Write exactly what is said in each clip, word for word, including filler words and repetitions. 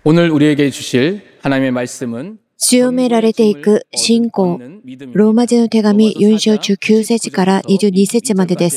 오늘 우리에게 주실 하나님의 말씀은 強められていく信仰。ローマ人の手紙よん章じゅうきゅう節からにじゅうに節までです。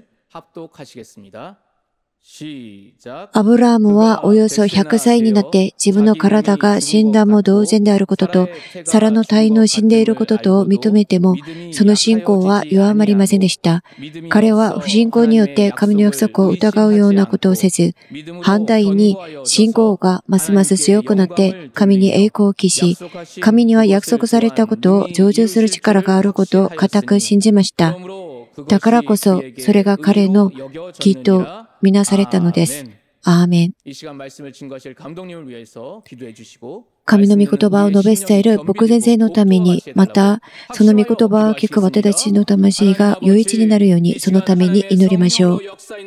アブラハムはおよそひゃくさいになって自分の体が死んだも同然であることと、サラの体の死んでいることとを認めても、その信仰は弱まりませんでした。彼は不信仰によって神の約束を疑うようなことをせず、反対に信仰がますます強くなって神に栄光を期し、神には約束されたことを成就する力があることを固く信じました。だからこそ、それが彼の義とみなされたのです。アーメン。神の御言葉を述べ伝える僕先生のために、また、その御言葉を聞く私たちの魂が良い一になるように、そのために祈りましょう。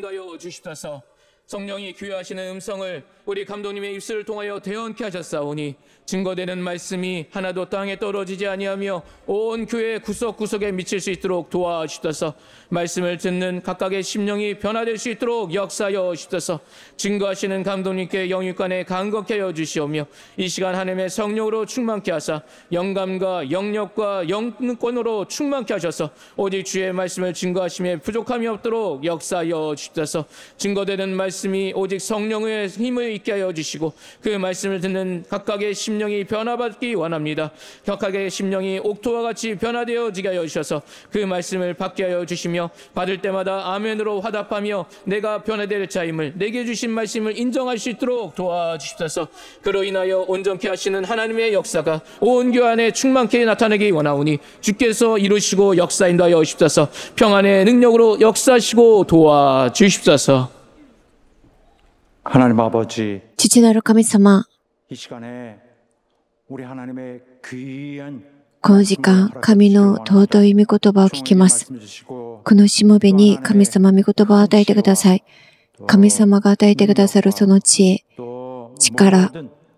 성령이 교회하시는 음성을 우리 감독님의 입술을 통하여 대언케 하셨사오니 증거되는 말씀이 하나도 땅에 떨어지지 아니하며 온 교회 구석구석에 미칠 수 있도록 도와주시옵소서. 말씀을 듣는 각각의 심령이 변화될 수 있도록 역사하여 주시옵소서. 증거하시는 감독님께 영육간에 간곡케 하여 주시오며 이 시간 하나님의 성령으로 충만케 하사 영감과 영력과 영권으로 충만케 하셔서 오직 주의 말씀을 증거하심에 부족함이 없도록 역사하여 주시옵소서. 증거되는 말씀 말씀이 오직 성령의 힘을 있게 하여 주시고 그 말씀을 듣는 각각의 심령이 변화받기 원합니다. 각각의 심령이 옥토와 같이 변화되어지게 하여 주셔서 그 말씀을 받게 하여 주시며 받을 때마다 아멘으로 화답하며 내가 변화될 자임을 내게 주신 말씀을 인정할 수 있도록 도와주시옵소서. 그로 인하여 온전케 하시는 하나님의 역사가 온 교회 안에 충만케 나타나기 원하오니 주께서 이루시고 역사 인도하여 주시옵소서. 평안의 능력으로 역사하시고 도와주시옵소서. 하나님 아버지, 父なる神様、 이 시간에 우리 하나님의 귀한 この時間、神の尊い御言葉を聞きます。このしもべに神様御言葉を与えてください。神様が与えてくださるその知恵、力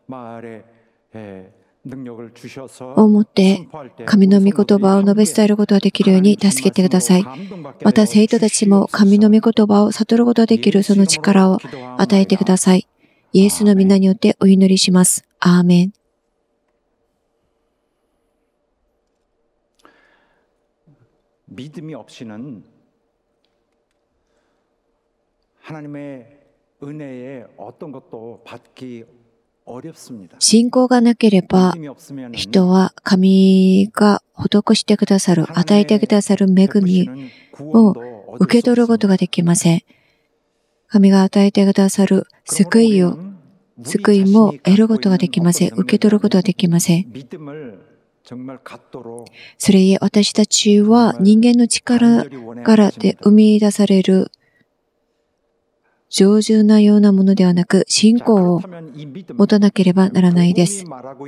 をもって神の御言葉を述べ伝えることができるように助けてください。また生徒たちも神の御言葉を悟ることができるその力を与えてください。イエスの皆によってお祈りします。アーメン。 믿음이 없이는 하나님의 은혜에 어떤 것도 받기 어렵습니다. 信仰がなければ、人は神が施してくださる、与えてくださる恵みを受け取ることができません。神が与えてくださる救いを、救いも得ることができません。受け取ることができません。それゆえ私たちは人間の力からで生み出される上手なようなものではなく、信仰を持たなければならないです。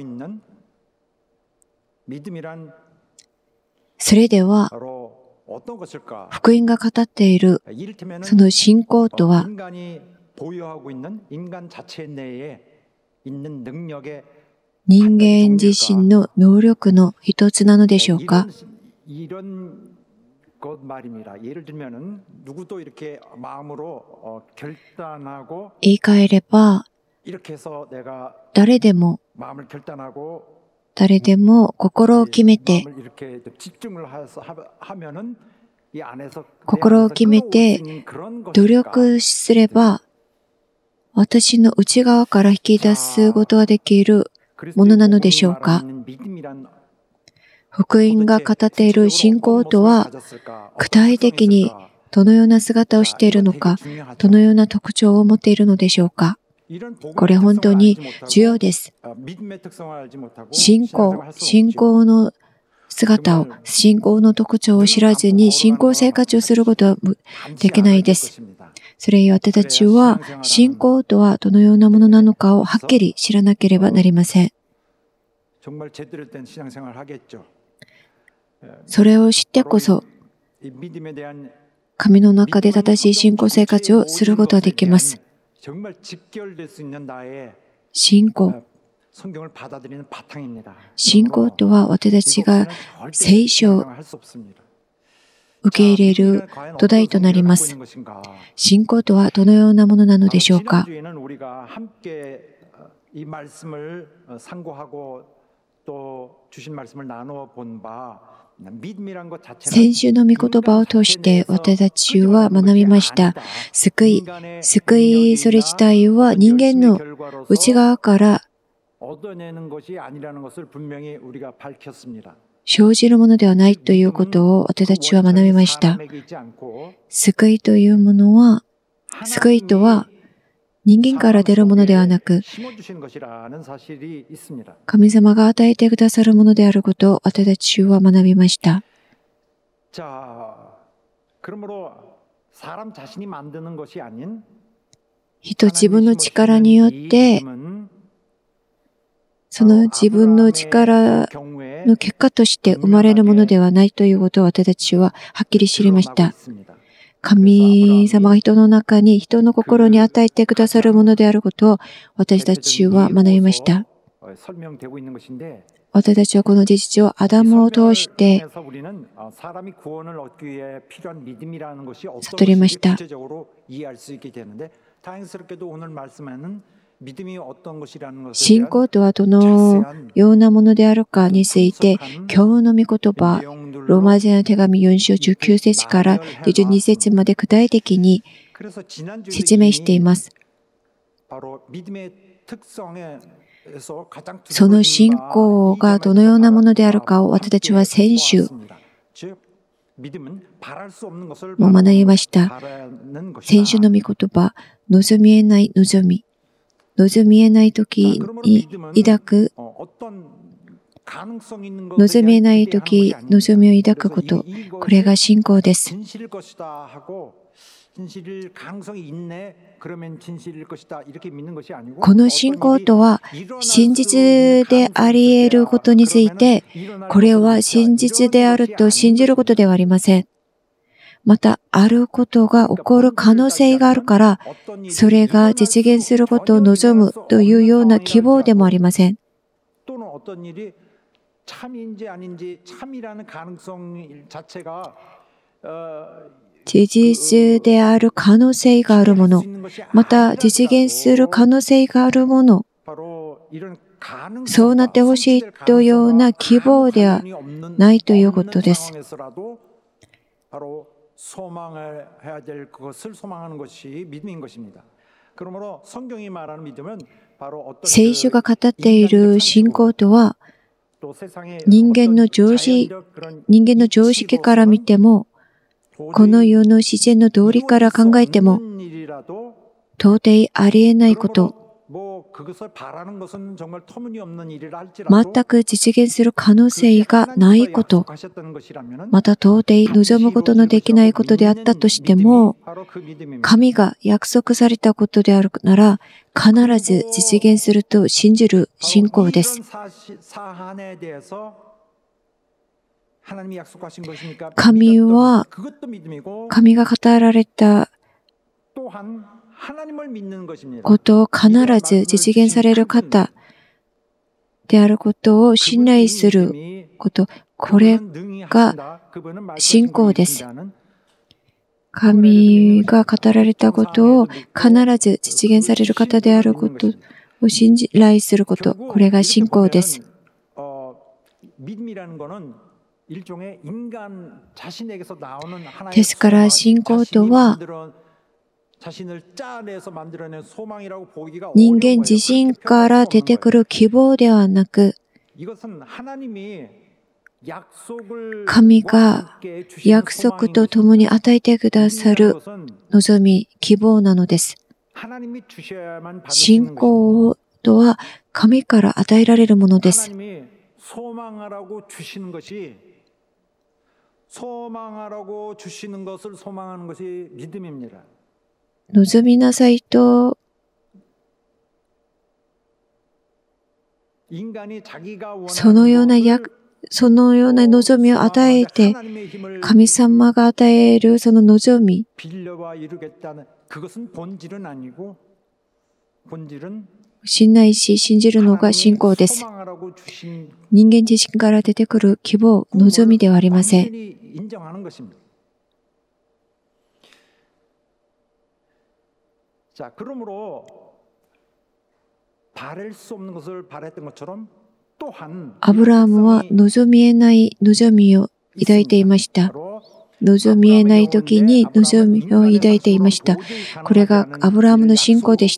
それでは、福音が語っているその信仰とは、人間自身の能力の一つなのでしょうか。言い換えれば、誰でも、誰でも心を決めて、心を決めて努力すれば、私の内側から引き出すことができるものなのでしょうか。福音が語っている信仰とは、具体的にどのような姿をしているのか、どのような特徴を持っているのでしょうか。これ本当に重要です。信仰、信仰の姿を、信仰の特徴を知らずに信仰生活をすることはできないです。それゆえ私たちは信仰とはどのようなものなのかをはっきり知らなければなりません。それを知ってこそ、神の中で正しい信仰生活をすることができます。信仰。信仰とは私たちが聖書を受け入れる土台となります。信仰とはどのようなものなのでしょうか。 이 말씀을 상고하고 또 주신 말씀을 나눠 본 바 믿음이란 것 자체는 先週の御言葉を通して私たちは学びました。救い、救いそれ自体は人間の内側から 얻어내는 것이 아니라는 것을 분명히 우리가 밝혔습니다. 生じるものではないということを私たちは学びました。救いというものは、救いとは人間から出るものではなく、神様が与えてくださるものであることを私たちは学びました。 자, 그러므로 사람 자신이 만드는 것이 아닌 人自分の力によってその自分の力の結果として生まれるものではないということを私たちははっきり知りました。神様が人の中に人の心に与えてくださるものであることを私たちは学びました。私たちはこの事実をアダムを通して悟りました。信仰とはどのようなものであるかについて、今日の御言葉、ローマ人の手紙よん章じゅうきゅう節からじゅうに節まで具体的に説明しています。その信仰がどのようなものであるかを私たちは先週も学びました。先週の御言葉、望みえない望み。望みえない時に抱く、望みえない時、望みを抱くこと、これが信仰です。この信仰とは、真実であり得ることについて、これは真実であると信じることではありません。また、あることが起こる可能性があるから、それが実現することを望むというような希望でもありません。事実である可能性があるもの、また実現する可能性があるもの、そうなってほしいというような希望ではないということです。聖書が語っている信仰とは、人間の常識、人間の常識から見ても、この世の自然の道理から考えても、到底ありえないこと、全く実現する可能性がないこと、また到底望むことのできないことであったとしても、神が約束されたことであるなら、必ず実現すると信じる信仰です。神は、神が語られたことを必ず実現される方であることを信頼すること、これが信仰です。神が語られたことを必ず実現される方であることを信頼すること、これが信仰です。ですから信仰とは人間自身から出てくる希望ではなく、神が約束とともに与えてくださる望み、希望なのです。信仰とは神から与えられるものです。望みなさいとそのような約そのような望みを与えて、神様が与えるその望み、信頼し信じるのが信仰です。人間自身から出てくる希望、望みではありません。 アブラハムは望みえない望みを抱いていました。望みえない時に望みを抱いていました。これがアブラハムの信仰でした。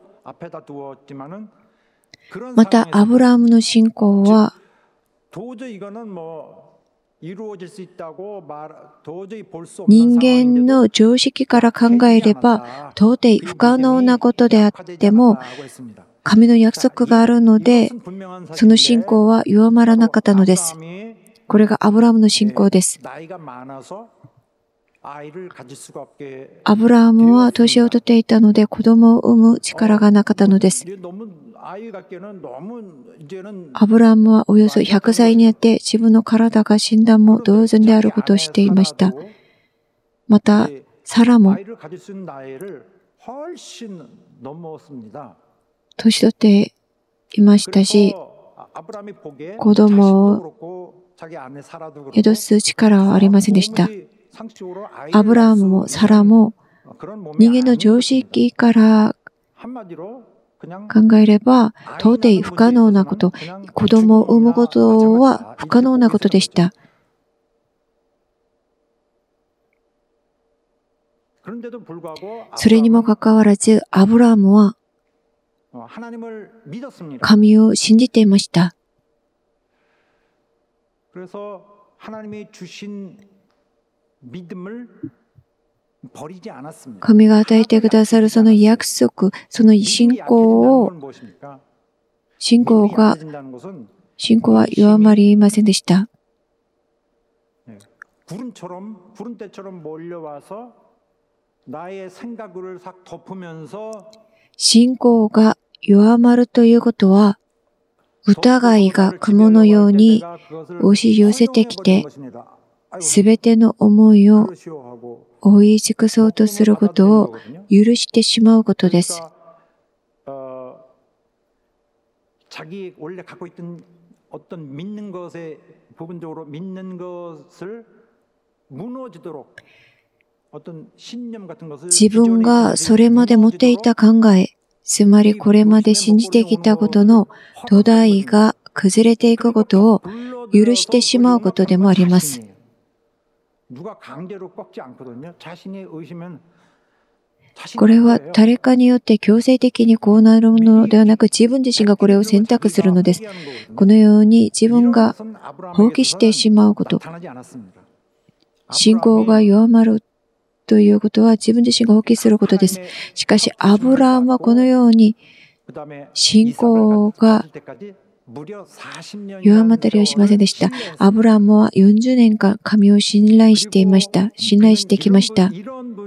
また、アブラハムの信仰は、人間の常識から考えれば、到底不可能なことであっても、神の約束があるので、その信仰は弱まらなかったのです。これがアブラハムの信仰です。アブラハムは年を取っていたので子供を産む力がなかったのです。アブラハムはおよそひゃくさいになって自分の体が死んだも同然であることをしていました。また、サラも年取っていましたし、子供を宿す力はありませんでした。アブラハムもサラも人間の常識から考えれば到底不可能なこと、子供を産むことは不可能なことでした。それにもかかわらずアブラハムは神を信じていました。神が与えてくださるその約束、その信仰を、信仰が、信仰は弱まりませんでした。信仰が弱まるということは、疑いが雲のように押し寄せてきて、すべての思いを追い尽くそうとすることを許してしまうことです。自分がそれまで持っていた考え、つまりこれまで信じてきたことの土台が崩れていくことを許してしまうことでもあります。これは誰かによって強制的にこうなるのではなく、自分自身がこれを選択するのです。このように自分が放棄してしまうこと、信仰が弱まるということは自分自身が放棄することです。しかし、アブラハムはこのように信仰が弱まったりはしませんでした。アブラハムはよんじゅうねんかん神を信頼していました。信頼してきました。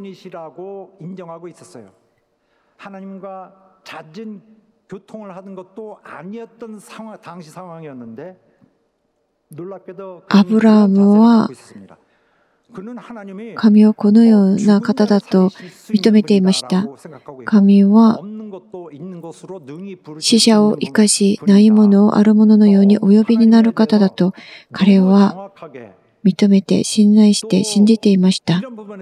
アブラハムは神をこのような方だと認めていました。神は死者を生かし、ないものをあるもののようにお呼びになる方だと彼は認めて信頼して信じていました。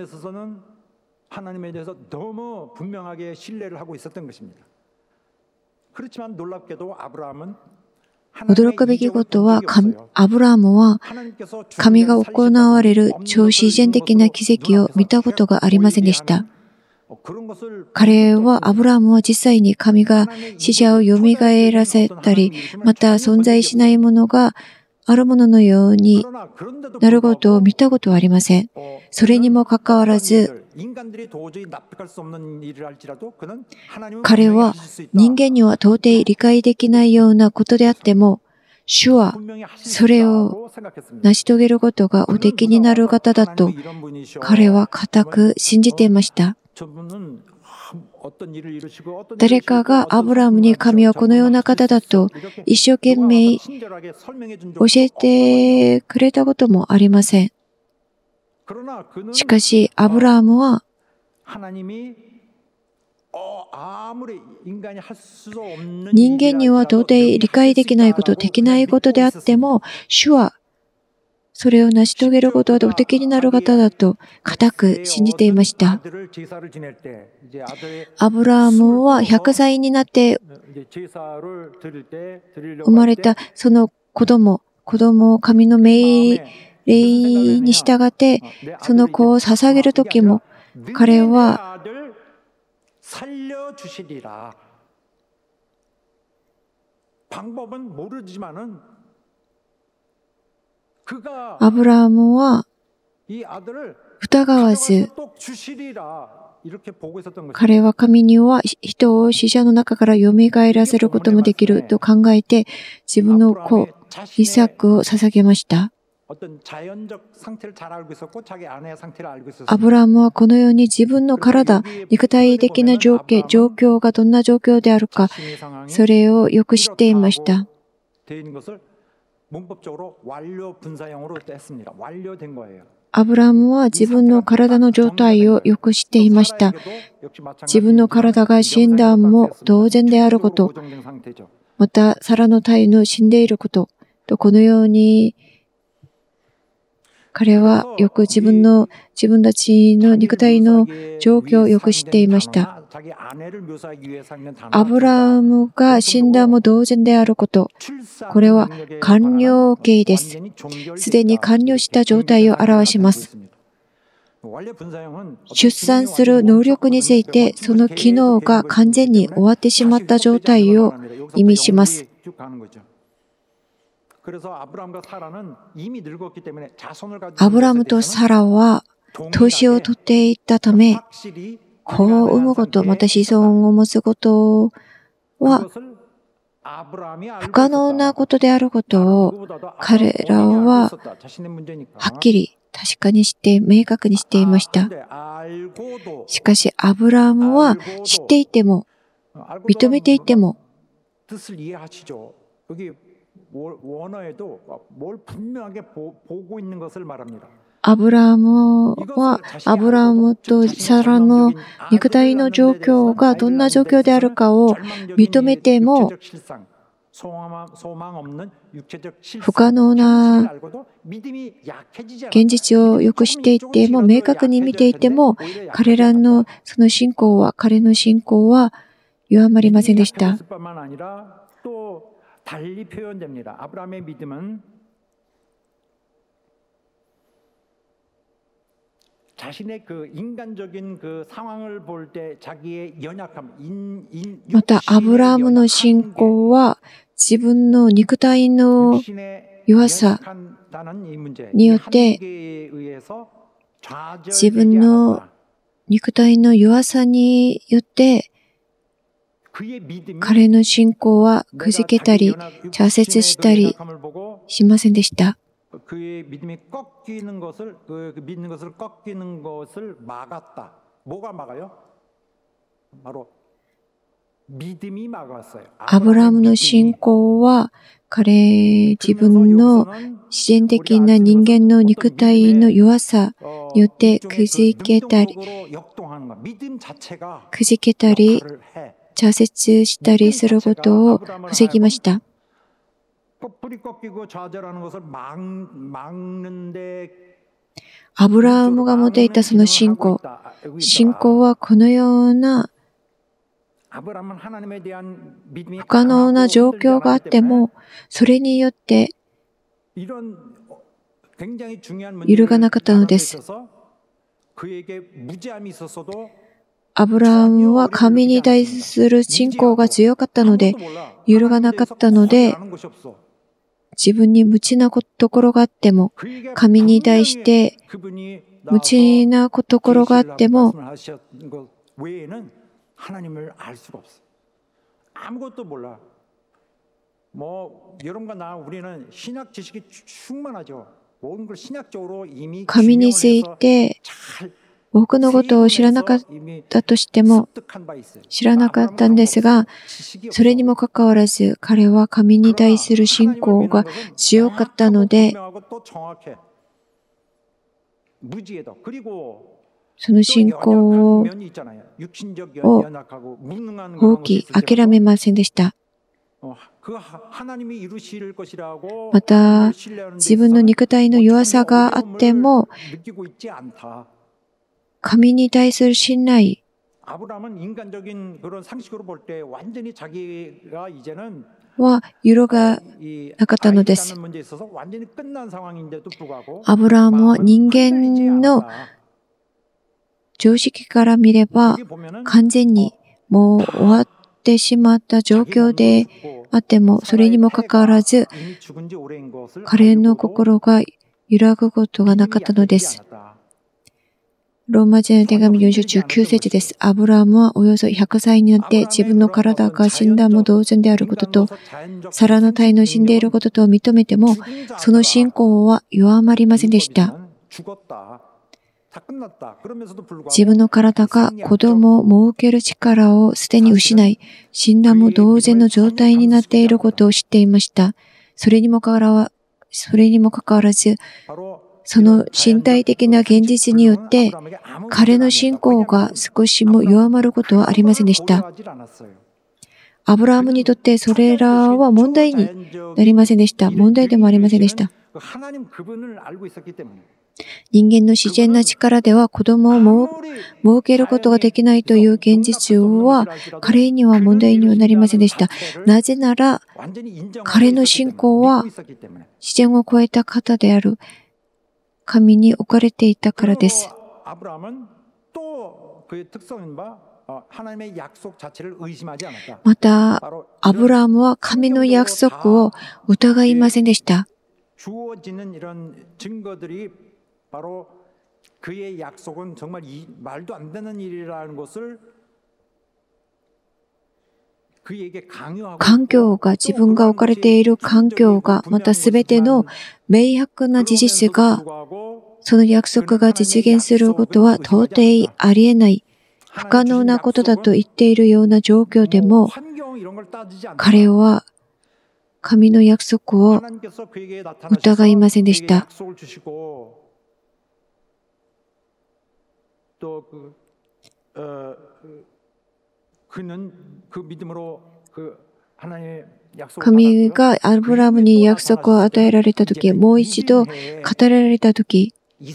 驚くべきことは、アブラハムは神が行われる超自然的な奇跡を見たことがありませんでした。彼は、アブラハムは実際に神が死者をよみがえらせたり、また存在しないものがあるもののようになることを見たことはありません。それにもかかわらず、彼は人間には到底理解できないようなことであっても、主はそれを成し遂げることがおできになる方だと彼は固く信じていました。誰かがアブラハムに神はこのような方だと一生懸命教えてくれたこともありません。しかし、アブラハムは人間には到底理解できないこと、できないことであっても、主はそれを成し遂げることはおできになる方だと固く信じていました。アブラハムはひゃくさいになって生まれたその子供、子供を神の命令に従ってその子を捧げるときも、彼はアブラハムは疑わず、彼は神には人を死者の中から蘇らせることもできると考えて、自分の子、イサクを捧げました。アブラハムはこのように自分の体、肉体的な状況、状況がどんな状況であるか、それをよく知っていました。アブラハムは自分の体の状態をよく知っていました。自分の体が死んだも同然であること、またサラの胎の死んでいることと、このように彼はよく自分の自分たちの肉体の状況をよく知っていました。アブラハムが死んだも同然であること、これは完了形です。すでに完了した状態を表します。出産する能力について、その機能が完全に終わってしまった状態を意味します。アブラムとサラは年を取っていったため、子を産むこと、また子孫を持つことは不可能なことであることを彼らははっきり確かに知って、明確にしていました。しかしアブラハムは知っていても、認めていても、アブラハムはアブラハムとサラの肉体の状況がどんな状況であるかを認めても、不可能な現実をよく知っていても、明確に見ていても、彼らのその信仰は、彼の信仰は弱まりませんでした。またアブラハムの信仰は自分の肉体の弱さによって、自分の肉体の弱さによって彼の信仰はくじけたり挫折したりしませんでした。アブラハムの信仰は彼自分の自然的な人間の肉体の弱さによってくじけたりくじけたり挫折したりすることを防ぎました。アブラハムが持っていたその信仰、信仰はこのような不可能な状況があっても、それによって揺るがなかったのです。アブラハムは神に対する信仰が強かったので、揺るがなかったので、自分に無知なところがあっても、神に対して無知なところがあっても、神について多くのことを知らなかったとしても、知らなかったんですが、それにもかかわらず、彼は神に対する信仰が強かったので、その信仰を放棄、諦めませんでした。 また、自分の肉体の弱さがあっても、神に対する信頼は揺るがなかったのです。アブラハムは人間の常識から見れば完全にもう終わってしまった状況であっても、それにもかかわらず彼の心が揺らぐことがなかったのです。ローマ人の手紙よん章じゅうきゅう節です。アブラハムはおよそひゃくさいになって自分の体が死んだも同然であることと、サラの体の死んでいることと認めても、その信仰は弱まりませんでした。自分の体が子供を設ける力をすでに失い、死んだも同然の状態になっていることを知っていました。それにもかかわら、それにもかかわらず、その身体的な現実によって、彼の信仰が少しも弱まることはありませんでした。アブラハムにとってそれらは問題になりませんでした。問題でもありませんでした。人間の自然な力では子供を設けることができないという現実は彼には問題にはなりませんでした。なぜなら彼の信仰は自然を超えた方である神に置かれていたからです。また、アブラハムは神の約束を疑いませんでした。環境が、自分が置かれている環境が、またすべての明白な事実が、その約束が実現することは到底ありえない、不可能なことだと言っているような状況でも、彼は神の約束を疑いませんでした。神がアブラハムに約束を与えられたとき、もう一度語られたとき、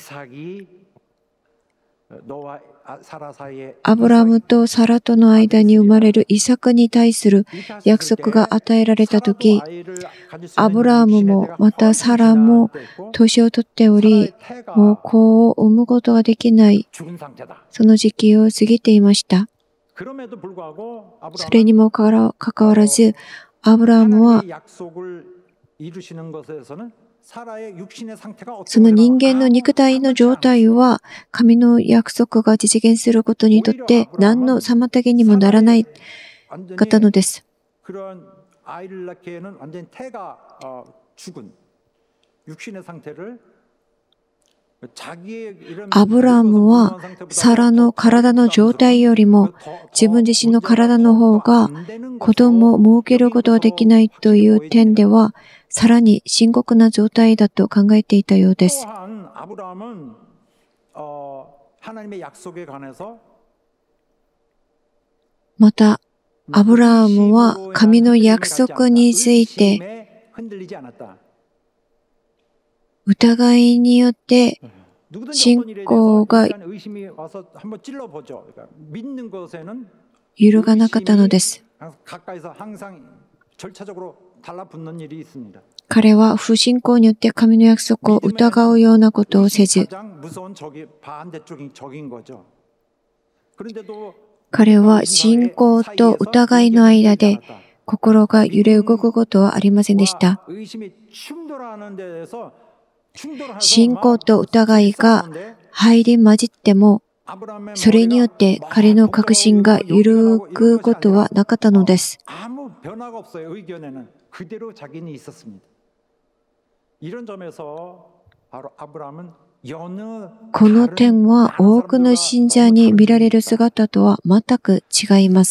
アブラハムとサラとの間に生まれるイサクに対する約束が与えられたとき、アブラハムもまたサラも年を取っており、もう子を産むことができない、その時期を過ぎていました。それにもかかわらず、アブラハムはその人間の肉体の状態は神の約束が実現することにとって何の妨げにもならないかったのです。アブラハムはサラの体の状態よりも自分自身の体の方が子供を設けることができないという点ではさらに深刻な状態だと考えていたようです。また、アブラハムは神の約束について疑いによって信仰が揺るがなかったのです。彼は不信仰によって神の約束を疑うようなことをせず、彼は信仰と疑いの間で心が揺れ動くことはありませんでした。信仰と疑いが入り混じっても、それによって彼の確信が揺るぐことはなかったのです。この点は多くの信者に見られる姿とは全く違います。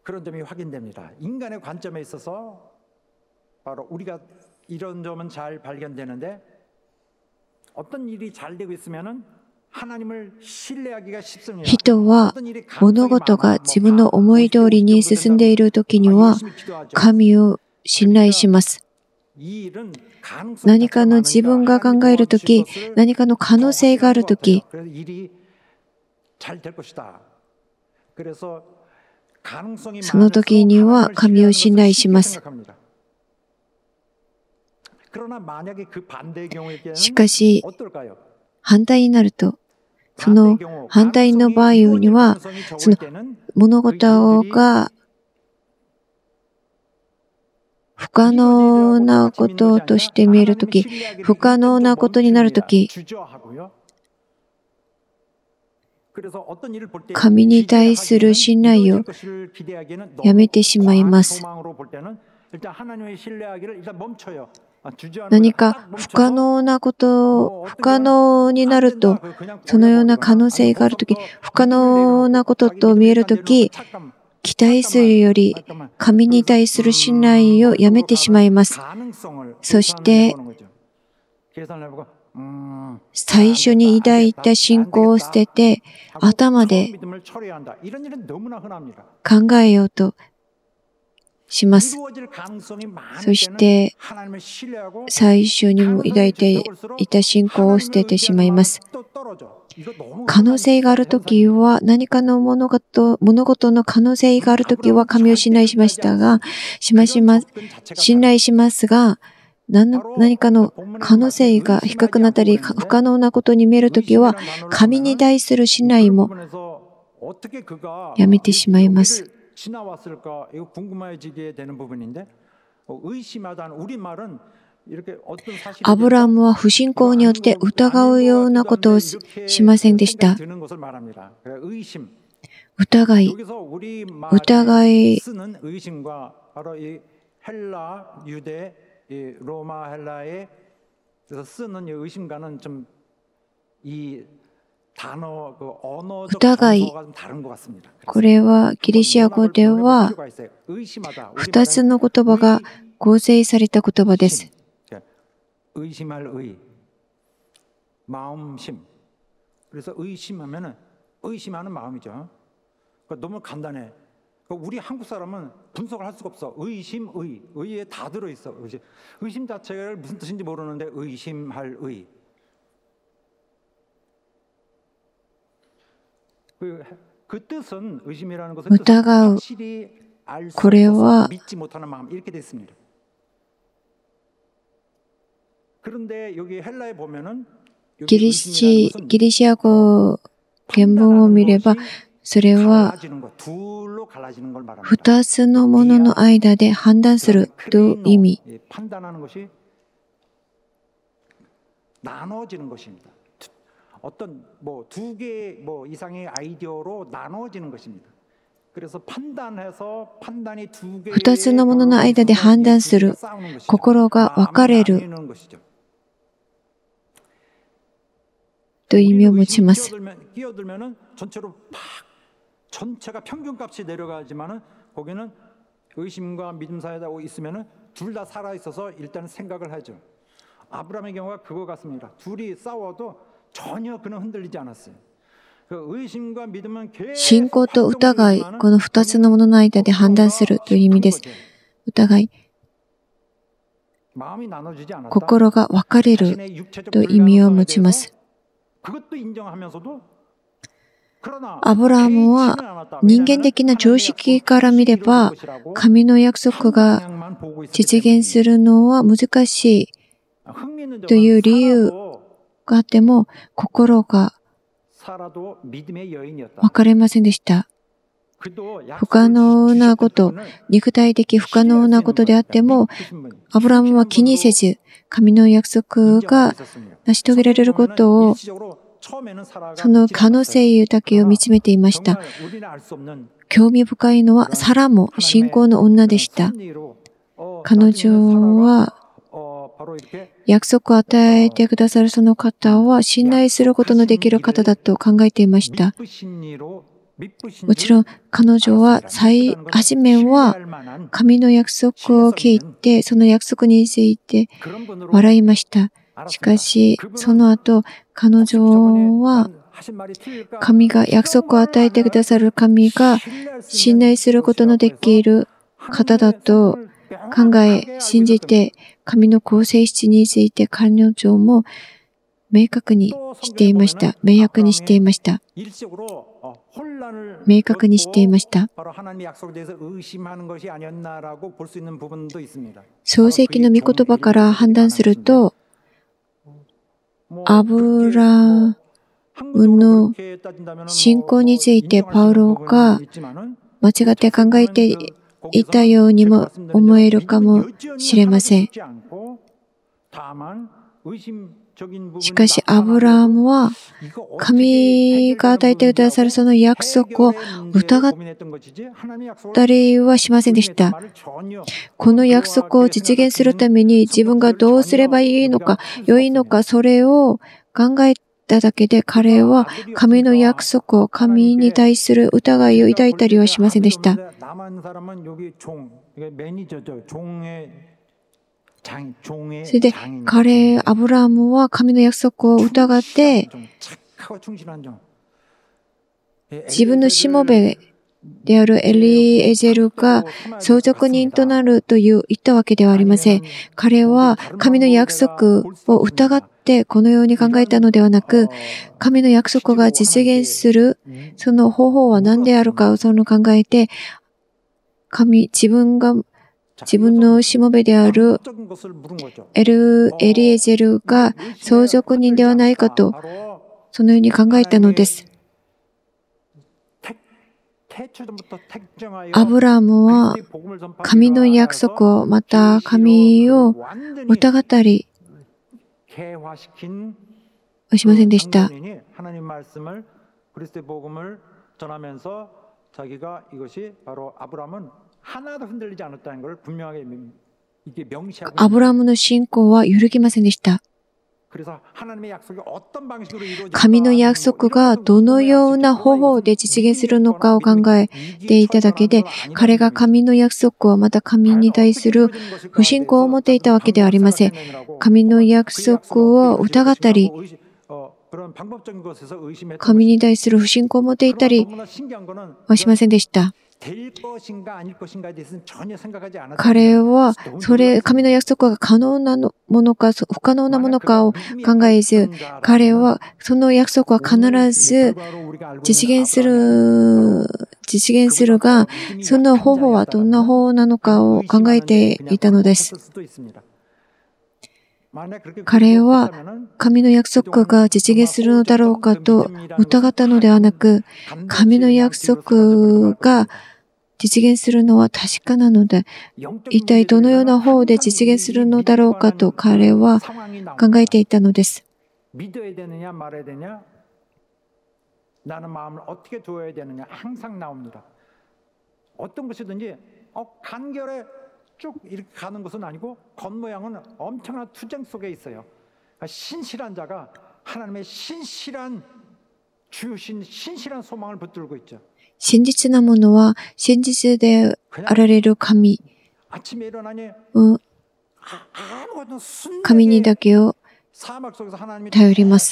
人は物事が自分の思い通りに進んでいるときには神を信頼します。何かの自分が考えるとき、何かの可能性があるとき、その時には神を信頼します。しかし、反対になると、その反対の場合には、その物事が不可能なこととして見えるとき、不可能なことになるとき、神に対する信頼をやめてしまいます。何か不可能なこと、不可能になると、そのような可能性があるとき、不可能なことと見えるとき、期待するより神に対する信頼をやめてしまいます。そして、最初に抱いた信仰を捨てて、頭で考えようとします。そして、最初にも抱いていた信仰を捨ててしまいます。可能性があるときは、何かの物事、物事の可能性があるときは神を信頼しましたが、しましま、信頼しますが、何かの可能性が低くなったり、不可能なことに見えるときは、神に対する信頼もやめてしまいます。アブラムは不信仰によって疑うようなことをしませんでした。疑い、疑い、疑い、これはギリシア語ではふたつの言葉が合成された言葉です。 우리 한국 사람은 분석을 할 수가 없어. 의심, 의, 의에 다 들어 있어. 의심, 의심 자체가 무슨 뜻인지 모르는데 의심할 의. 그, 그 뜻은 의심이라는 것은 확실히 알 수 없어서 믿지 못하는 마음 이렇게 됐습니다. 그런데 여기 헬라에 보면은 ギリシ、ギリシア語原文を見れば、それは二つのものの間で判断するという意味。二つのものの間で判断する、心が分かれるという意味を持ちます。 전체가 평균값이 내려가지만은 거기는 의심과 믿음 사이에 있으면은 둘 다 살아 있어서 일단은 생각을 하죠. 아브라함의 경우가 그거 같습니다. 둘이 싸워도 전혀 그는 흔들리지 않았어요. 그 의심과 믿음은 계속 信仰と疑い、この二つのものの間で判断するという意味です。疑い、心が分かれるという意味を持ちます。アブラハムは人間的な常識から見れば、神の約束が実現するのは難しいという理由があっても、心が分かれませんでした。不可能なこと、肉体的不可能なことであっても、アブラハムは気にせず、神の約束が成し遂げられることをその可能性だけを見つめていました。興味深いのはサラも信仰の女でした。彼女は約束を与えてくださるその方は信頼することのできる方だと考えていました。もちろん彼女は最初めは神の約束を聞いてその約束について笑いました。しかしその後彼女は神が約束を与えてくださる神が信頼することのできる方だと考え、信じて、神の構成質について関連上も明確にしていました。明確にしていました。明確にしていました。創世記の御言葉から判断すると、アブラムの信仰についてパウロが間違って考えていたようにも思えるかもしれません。しかし、アブラハムは神が与えてくださるその約束を疑ったりはしませんでした。この約束を実現するために自分がどうすればいいのか、良いのか、それを考えただけで彼は神の約束を神に対する疑いを抱いたりはしませんでした。それで彼、アブラハムは神の約束を疑って、自分のしもべであるエリエゼルが相続人となるという言ったわけではありません。彼は神の約束を疑ってこのように考えたのではなく、神の約束が実現するその方法は何であるかをその考えて、神、自分が自分のしもべであるエル、エリエゼルが相続人ではないかと、そのように考えたのです。アブラハムは神の約束を、また神を疑ったりはしませんでした。アブラハムの信仰は揺るぎませんでした。神の約束がどのような方法で実現するのかを考えていただけで、彼が神の約束をまた神に対する不信仰を持っていたわけではありません。神の約束を疑ったり、神に対する不信仰を持っていたりはしませんでした。彼はそれ神の約束が可能なものか不可能なものかを考えず、彼はその約束は必ず実現する実現するが、その方法はどんな方法なのかを考えていたのです。彼は神の約束が実現するのだろうかと疑ったのではなく、神の約束が実現するのは確かなので、一体どのような方で実現するのだろうかと彼は考えていたのです。真実なものは真実であられる神、神にだけを頼ります。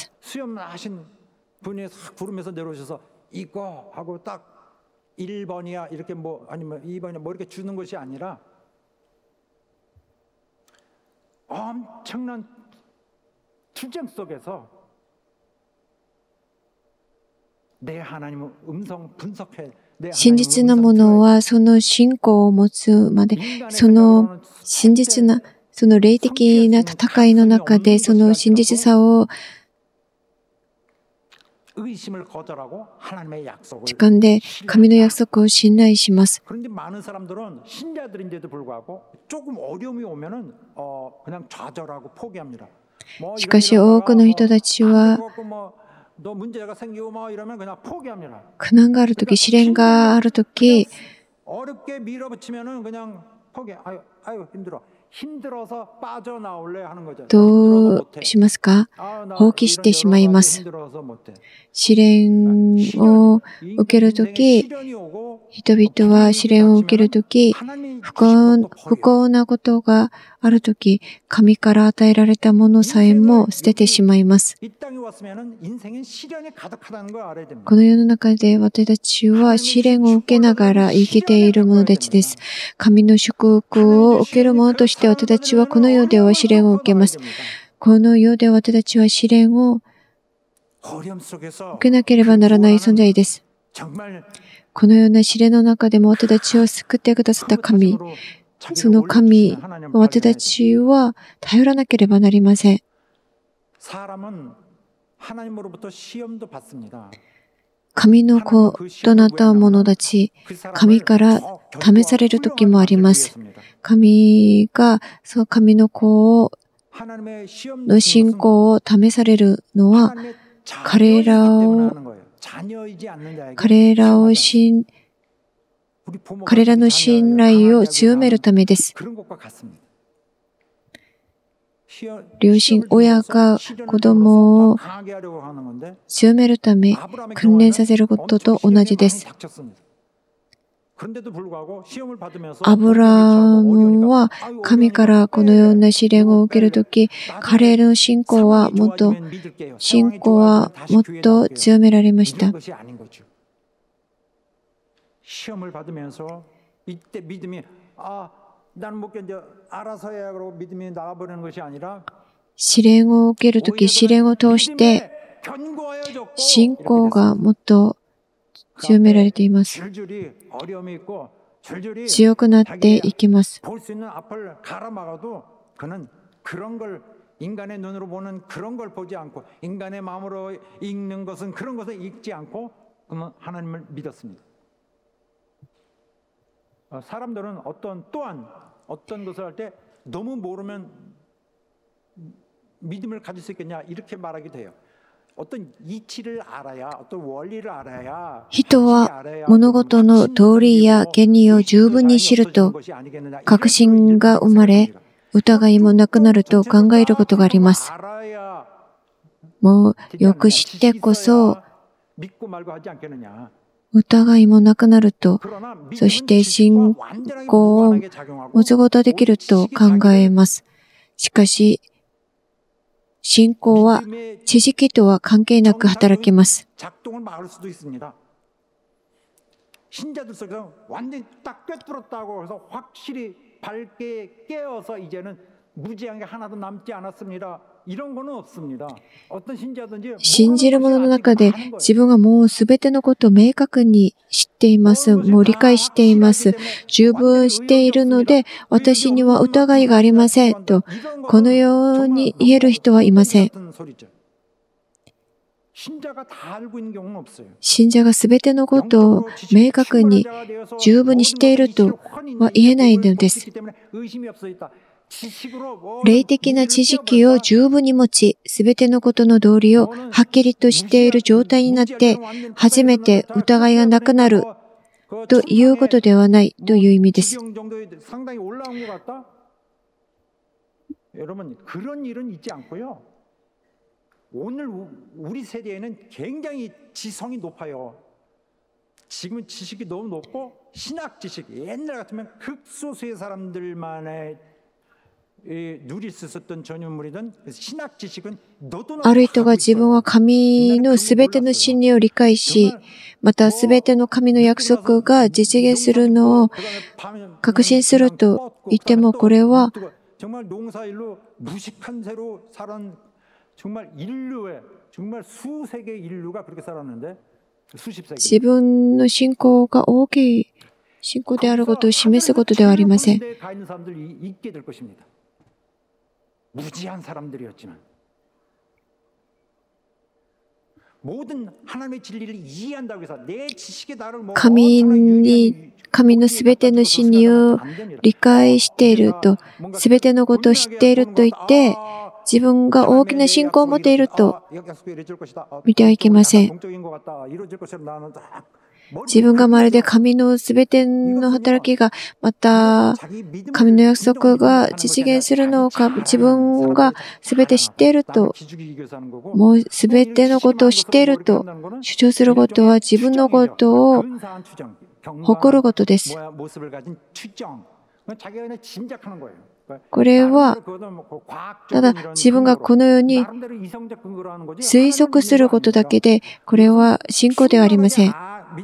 真実なものはその信仰を持つまで、その真実な、その霊的な戦いの中でその真実さを掴んで神の約束を信頼します。しかし多くの人たちは苦難があるとき、試練があるとき、どうしますか？放棄してしまいます。試練を受けるとき、 人々は試練を受けるとき、不幸、不幸なことがあるとき、神から与えられたものさえも捨ててしまいます。この世の中で私たちは試練を受けながら生きている者たちです。神の祝福を受ける者として私たちはこの世では試練を受けます。この世で私たちは試練を受けなければならない存在です。このような試練の中でも私たちを救ってくださった神、その神を私たちは頼らなければなりません。神の子となった者たち、神から試される時もあります。神が、その神の子の信仰を試されるのは、彼らを彼らを信彼らの信頼を強めるためです。両親、親が子供を強めるため訓練させることと同じです。アブラムは神からこのような試練を受けるとき、彼の信仰はもっと、信仰はもっと強められました。試練を受けるとき、試練を通して信仰がもっと強められています。強くなっていきます。 사람들은 어떤 또한 어떤 것을 할 때 너무 모르면 믿음을 가질 수 있겠냐 이렇게 말하기도 해요. 人は物事の道理や原理を十分に知ると確信が生まれ、疑いもなくなると考えることがあります。もうよく知ってこそ疑いもなくなると、そして信仰を持つことができると考えます。しかし、信仰は知識とは関係なく働きます。信じる者の中で自分がもうすべてのことを明確に知っています。もう理解しています。十分しているので私には疑いがありませんと、このように言える人はいません。信者がすべてのことを明確に十分にしているとは言えないのです。霊的な知識を十分に持ち、すべてのことの道理をはっきりとしている状態になって、初めて疑いがなくなるということではないという意味です。ある人が自分は神のすべての真理を理解し、またすべての神の約束が実現するのを確信すると言っても、これは自分の信仰が大きい信仰であることを示すことではありません。무지한 사람들이었지만 모든 하나님의 진리를 이해한다고 해서 내 지식에 나를 뭐神に神のすべての真理を理解していると、すべてのことを知っていると言って自分が大きな信仰を持っていると見てはいけません。自分がまるで神のすべての働きが、また神の約束が実現するのか、自分がすべて知っていると、もうすべてのことを知っていると主張することは、自分のことを誇ることです。これは、ただ自分がこのように推測することだけで、これは信仰ではありません。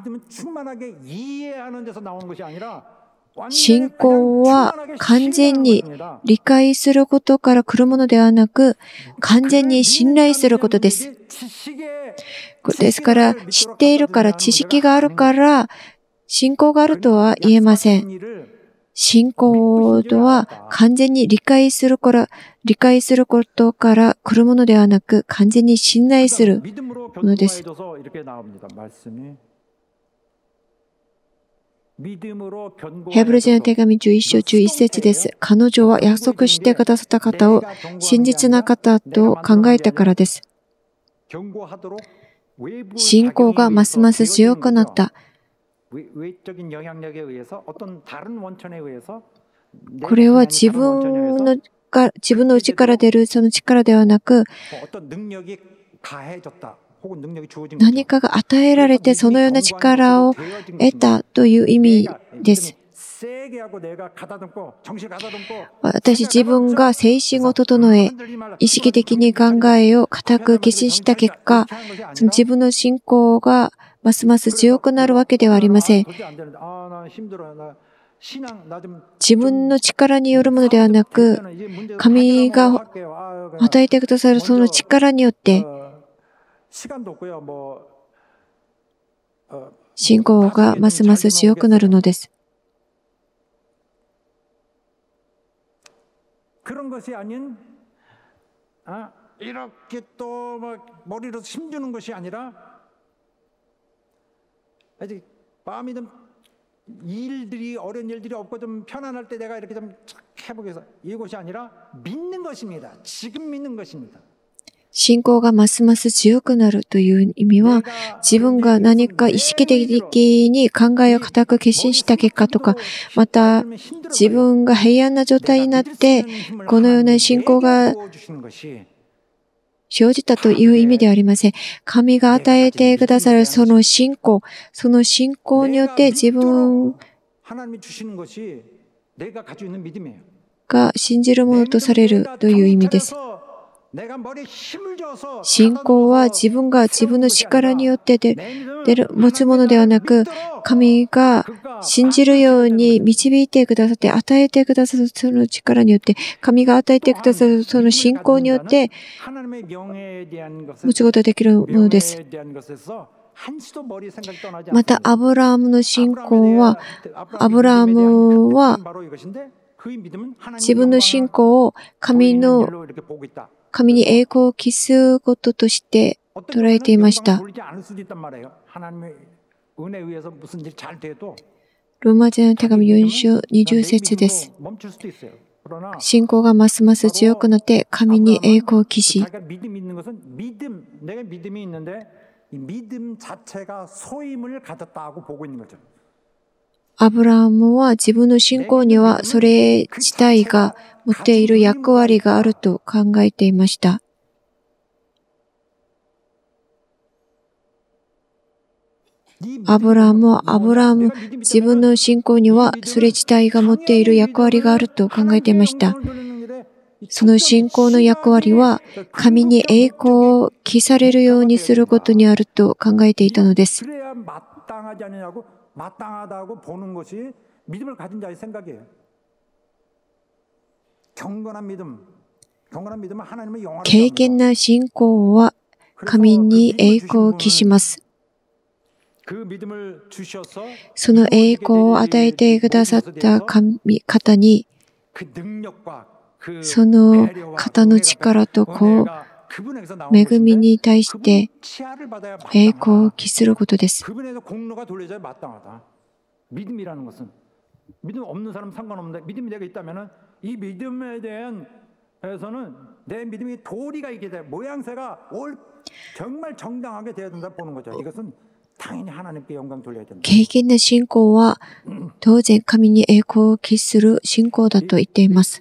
信仰は完全に理解することから来るものではなく、完全に信頼することです。ですから、知っているから、知識があるから、信仰があるとは言えません。信仰とは完全に理解するから、理解することから来るものではなく、完全に信頼するものです。ヘブル人の手紙じゅういっ章じゅういち節です。彼女は約束してくださった方を真実な方と考えたからです。信仰がますます強くなった。これは自分のが自分の内から出るその力ではなく、何かが与えられてそのような力を得たという意味です。私自分が精神を整え、意識的に考えを固く決心した結果、その自分の信仰がますます強くなるわけではありません。自分の力によるものではなく、神が与えてくださるその力によって、信仰がますます強くなるのです。 일들이 어려운 일들이 없고 좀 편안할 때 내가 이렇게 좀 해보겠어. 이것이 아니라 믿는 것입니다. 지금 믿는 것입니다. 信仰がますます強くなるという意味は、自分が何か意識的に考えを固く決心した結果とか、また自分が平安な状態になって、このような信仰が生じたという意味ではありません。神が与えてくださるその信仰、その信仰によって自分が信じるものとされるという意味です。信仰は自分が自分の力によって出る持つものではなく、神が信じるように導いてくださって、与えてくださるその力によって、神が与えてくださるその信仰によって持つことができるものです。またアブラハムの信仰は、アブラハムは自分の信仰を神の神に栄光を期すこととして捉えていました。ローマ人の手紙よん章にじゅう節です。信仰がますます強くなって神に栄光を期し、アブラハムは自分の信仰にはそれ自体が持っている役割があると考えていました。アブラハムはアブラハム、自分の信仰にはそれ自体が持っている役割があると考えていました。その信仰の役割は神に栄光を期されるようにすることにあると考えていたのです。敬虔な信仰は神に栄光を期します。その栄光を与えてくださった神方に、その方の力とこう恵みに対して栄光を期することです。敬虔な信仰は当然神に栄光を期する信仰だと言っています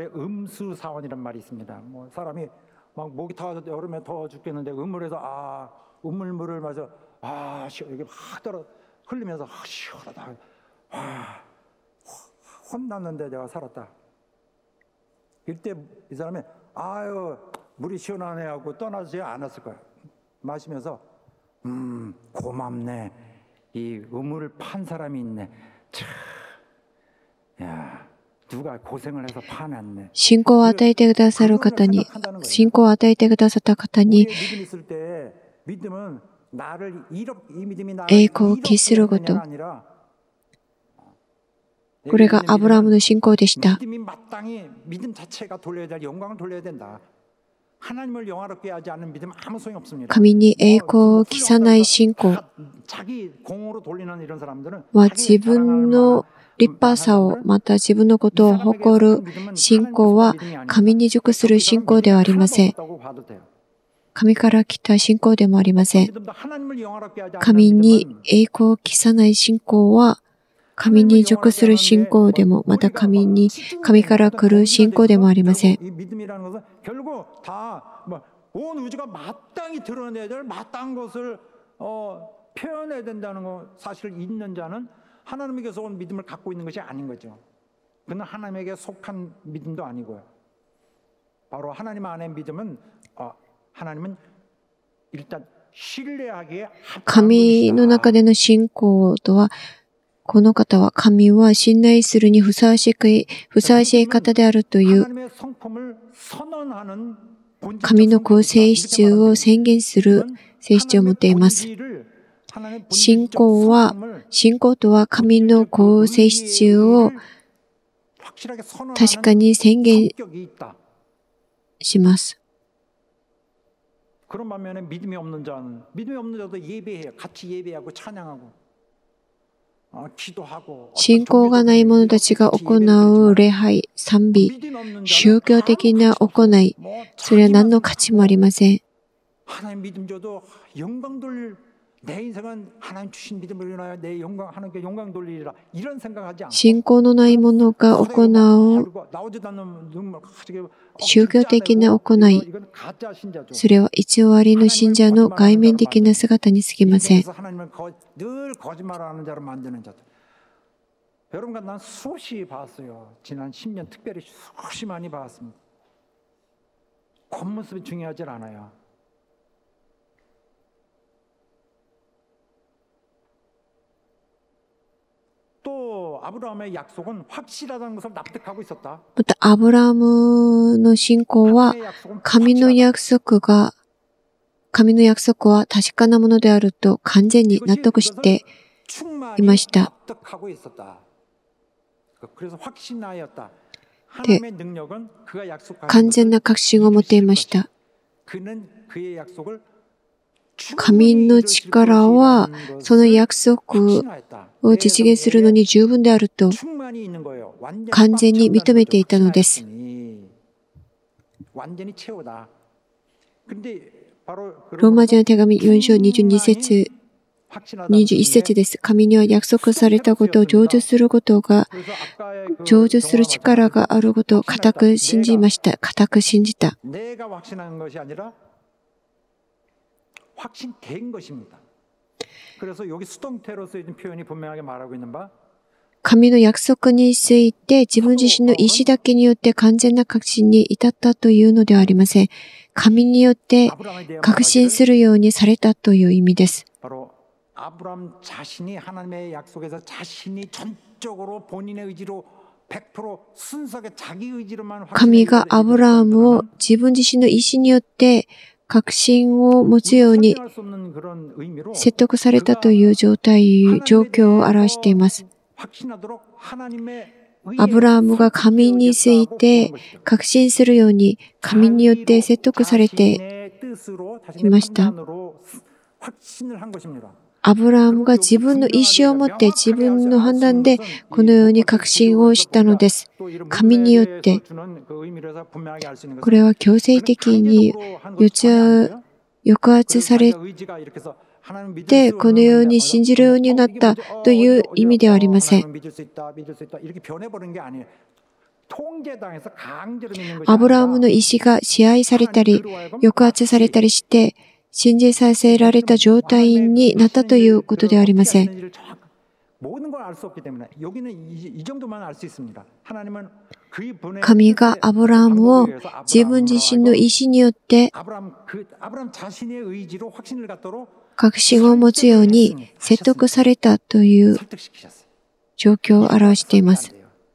。막 목이 타서 여름에 더워 죽겠는데 음물에서 아 음물물을 마셔 아 여기 확 떨어 흘리면서 아, 시원하다. 와, 혼났는데 내가 살았다. 이때 이 사람이 아유 물이 시원하네 하고 떠나지 않았을 거야. 마시면서 음 고맙네. 이 우물을 판 사람이 있네. 참, 야 누가 고생을 해서 파놨네. 信仰を与えてくださる方に、信仰を与えてくださった方に 우리의 믿음이 있을 때 믿음은 나를 이렇게 이 믿음이 나를 栄光を期すること。 이롭게 하느냐가 아니라 これがアブラハムの信仰でした。 믿음이 마땅히 믿음 자체가 돌려야 될 영광을 돌려야 된다. 하나님을 영화롭게 하지 않는 믿음 아무 소용 없습니다. 神に栄光を期さない信仰 자기 공으로 돌리는 이런 사람들은 は自分の立派さをまた自分のことを誇る信仰は神に属する信仰ではありません。神から来た信仰でもありません。神に栄光を期さない信仰は神に属する信仰でもまた神に神から来る信仰でもありません。 온 우주가 마땅히 드러내야 될 마땅한 것을 어, 표현해야 된다는 거 사실을 있는 자는 하나님에게서 온 믿음을 갖고 있는 것이 아닌 거죠. 그는 하나님에게 속한 믿음도 아니고요. 바로 하나님 안의 믿음은 어, 하나님은 일단 신뢰하기에 神の中での信仰とは、この方は神は信頼するにふさわしく、ふさわしい方であるという神の高性質を宣言する性質を持っています。信仰は、信仰とは神の高性質を確かに宣言します。 그런 반면에 믿음이 없는 자는 믿음이 없는 자도 예배해요. 같이 예배하고 찬양하고 어, 기도하고 信仰がない者たちが行う礼拝、賛美、宗教的な行い、それは何の価値もありません。 하나님 믿음 줘도 영광 돌릴 내 인생은 하나님 주신 믿음을 인하여 내 영광 하나님께 영광 돌리리라 이런 생각하지 않고 信仰のない者が行う 나오지도 않는 눈물 가지게 宗教的な行い、 이건 가짜 신자죠. それは偽りの信者の外面的な姿に過ぎません。 그래서 하나님을 거, 늘 거짓말하는 자로 만드는 자들. 여러분과 난 수없이 봤어요. 지난 십 년 특별히 수없이 많이 봤습니다. 겉모습이 중요하지 않아요. 또 아브라함의 약속은 확실하다는 것을 납득하고 있었다. また、アブラムの信仰は、神の約束が、神の約束は確かなものであると完全に納得していました。 で、完全な確信を持っていました。 神の力は、その約束を実現するのに十分であると完全に認めていたのです。 ローマ人の手紙よん章にじゅうに節、にじゅういち節です。神には約束されたことを成就することが、成就する力があることを固く信じました。固く信じた。 확신된 것입니다. 그래서 여기 수동태로 쓰여진 표현이 분명하게 말하고 있는 바 神の約束について自分自身の意思だけによって完全な確信に至ったというのではありません。神によって確信するようにされたという意味です。 바로 아브라함 자신이 하나님의 약속에서 자신이 전적으로 본인의 의지로 백 퍼센트 순수하게 자기 의지로만 神がアブラハムを自分自身の意思によって確信を持つように説得されたという状態、状況を表しています。アブラハムが神について確信するように神によって説得されていました。アブラハムが自分の意思を持って自分の判断でこのように確信をしたのです。神によって、これは強制的に抑圧されて、このように信じるようになったという意味ではありません。アブラハムの意思が支配されたり、抑圧されたりして、信じさせられた状態になったということではありません。 神がアブラハムを自分自身の意志によって確信を持つように説得されたという状況を表しています。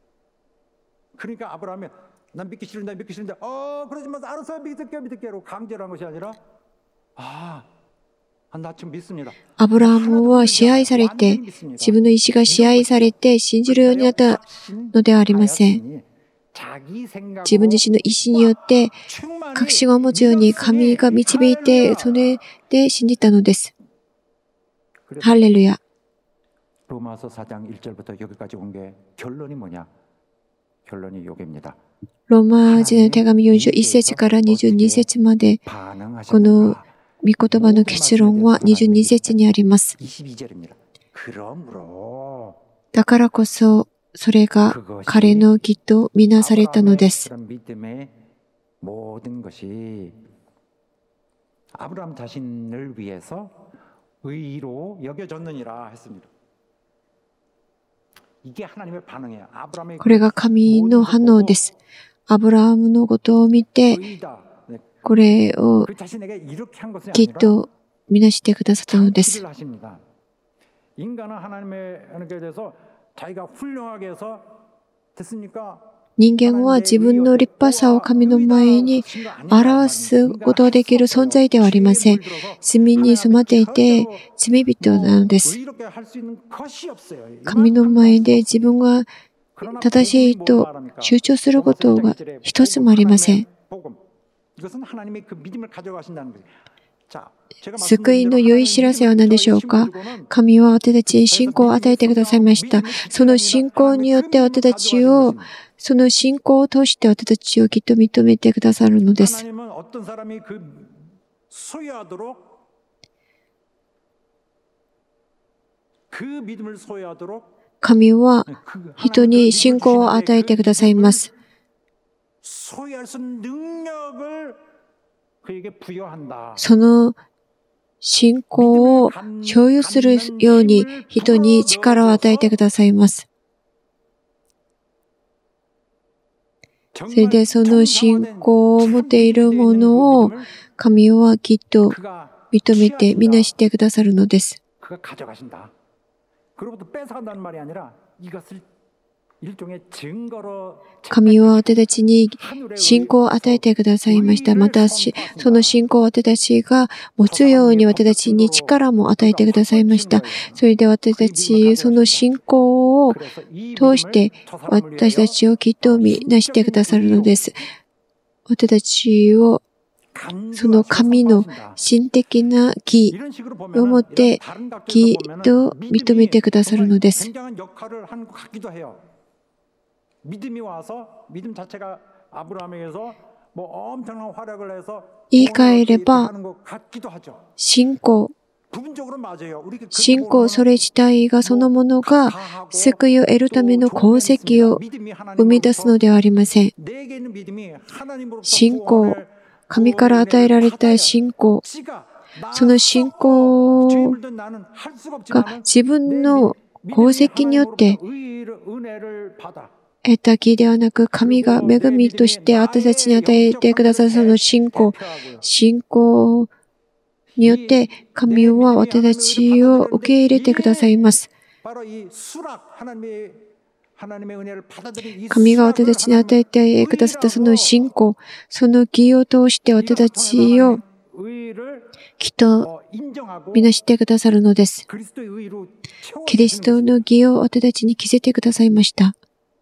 アブラハムは支配されて、自分の意志が支配されて信じるようになったのではありません。自分自身の意志によって確信を持つように神が導いて、それで信じたのです。ハレルヤ。 ローマ서사 장 일 절부터 여기까지 온 게 결론이 뭐냐? 결론이 요게입니다. ローマ人の手紙よんじゅういち節からにじゅうに節まで、この御言葉の結論はにじゅうに節にあります。だからこそ、それが彼の義とみなされたのです。 아브라함 자신을 위해서 의로 여겨졌느니라 했습니다. 이게 하나님의 반응이에요. 아브라함의 これが神の反応です。アブラハムのことを見て、これを義とみなしてくださったのです。 인간은 하나님에 대해서 자기가 훌륭하게 해서 됐습니까? 人間は自分の立派さを神の前に表すことができる存在ではありません。罪に染まっていて罪人なのです。神の前で自分が正しいと主張することが一つもありません。救いの良い知らせは何でしょうか？神は私たちに信仰を与えてくださいました。その信仰によって私たちをその信仰を通して私たちをきっと認めてくださるのです。神は人に信仰を与えてくださいます。その信仰を所有するように人に力を与えてくださいます。それでその信仰を持っているものを神はきっと認めてみなしてくださるのです。神は私たちに信仰を与えてくださいました。また、その信仰を私たちが持つように私たちに力も与えてくださいました。それで私たち、その信仰を通して私たちをきっと見なしてくださるのです。私たちをその神の神的な義をもって義と認めてくださるのです。言い換えれば、信仰、信仰それ自体がそのものが救いを得るための功績を生み出すのではありません。信仰、神から与えられた信仰、その信仰が自分の功績によって得た義ではなく、神が恵みとして私たちに与えてくださるその信仰、信仰によって神は私たちを受け入れてくださいます。神が私たちに与えてくださったその信仰、その義を通して私たちをきっとみなしてくださるのです。キリストの義を私たちに着せてくださいました。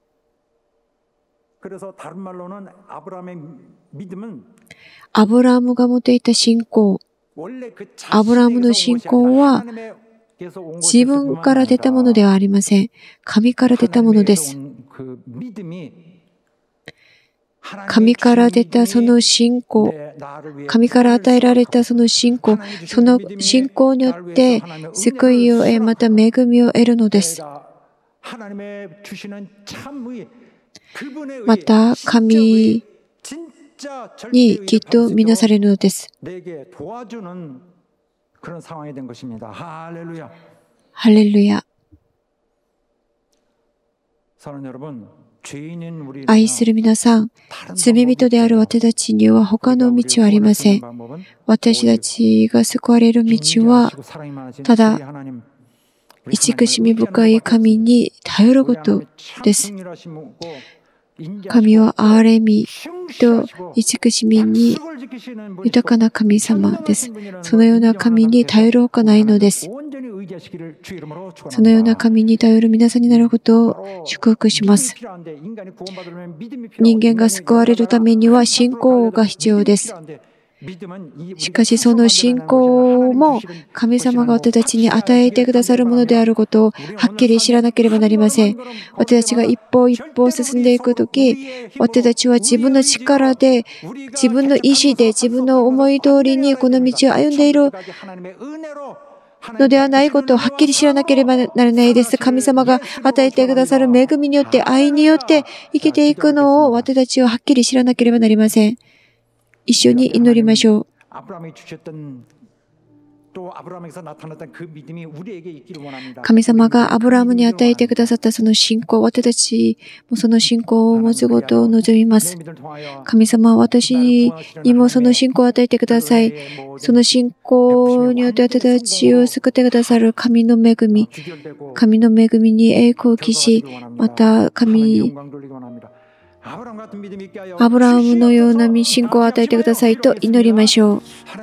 アブラハムが持っていた信仰、アブラハムの信仰は自分から出たものではありません。神から出たものです。神から出たその信仰、神から与えられたその信仰、その信仰によって救いを得、また恵みを得るのです。また神にきっと見なされるのです。ハレルヤ。 愛する皆さん、罪人である私たちには他の道はありません。私たちが救われる道は、ただ、慈しみ深い神に頼ることです。神は憐れみと慈しみに豊かな神様です。そのような神に頼るほかないのです。そのような神に頼る皆さんになることを祝福します。人間が救われるためには信仰が必要です。しかしその信仰も神様が私たちに与えてくださるものであることをはっきり知らなければなりません。私たちが一歩一歩進んでいくとき、私たちは自分の力で、自分の意志で、自分の思い通りにこの道を歩んでいるのではないことをはっきり知らなければならないです。神様が与えてくださる恵みによって、愛によって生きていくのを私たちははっきり知らなければなりません。一緒に祈りましょう。神様がアブラハムに与えてくださったその信仰、私たちもその信仰を持つことを望みます。神様は私にもその信仰を与えてください。その信仰によって私たちを救ってくださる神の恵み、神の恵みに栄光を期し、また神アブラハムのような信仰を与えてくださいと祈りましょう。